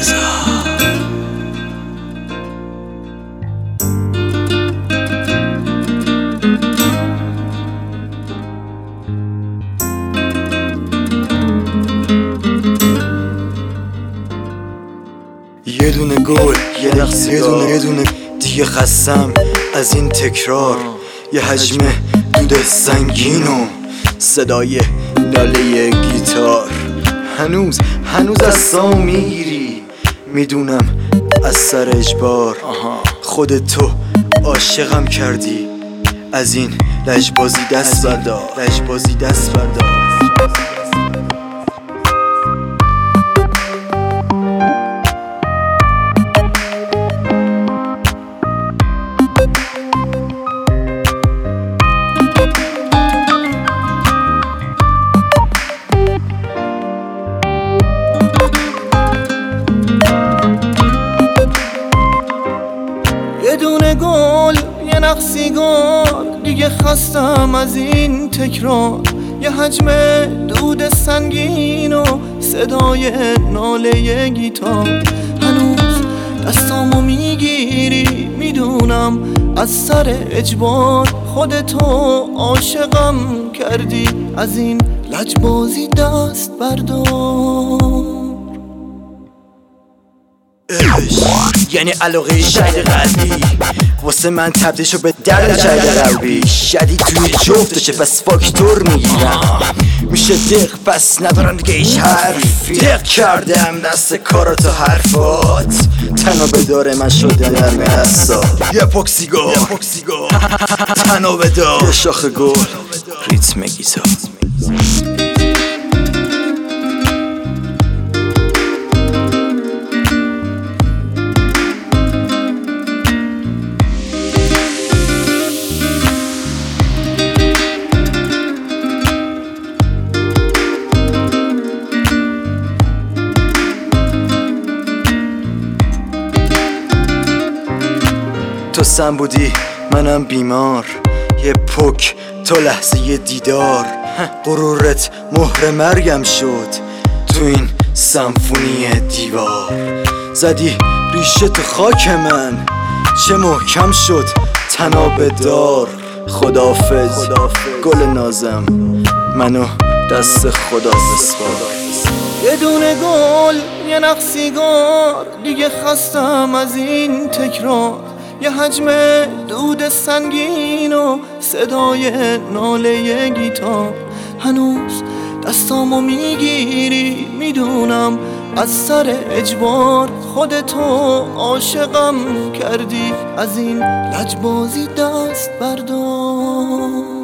یه دونه گل، یه دونه دیگه خستم از این تکرار. یه حجم دود سنگین و صدای ناله گیتار. هنوز از سام میگیری، میدونم از سر اجبار. خودتو عاشقم کردی، از این لجبازی دست بردار. یه دونه گل، یه نخ سیگار، دیگه خستم از این تکرار. یه حجم دود سنگین و صدای ناله گیتار. هنوز دستامو میگیری، میدونم از سر اجبار. خودتو عاشقم کردی، از این لجبازی دست بردار. یعنی علاقه شاید قلبی واسه من تبدیل شد به درد جای قلبی. شدید توی جفتشه پس فاکتور میگیرم. میشه دق پس ندارم دیگه ایش حرفی. دق کردم دست کارات و حرفات. تنها بداره من شده در دستات. یه پوکسیگار تنها بدار. یه شاخ گل ریتم گیتار. تو سم بودی منم بیمار. یه پک تو لحظه دیدار. غرورت مهر مرگم شد تو این سمفونی دیوار. زدی ریشه تو خاک من، چه محکم شد تنابه دار. خدافظ گل نازم، منو دست خدا بسپار. یه دونه گل، یه نخ سیگار، دیگه خستم از این تکرار. یه حجم دود سنگین و صدای ناله گیتار. هنوز دستامو میگیری، میدونم از سر اجبار. خودتو عاشقم کردی، از این لجبازی دست بردار.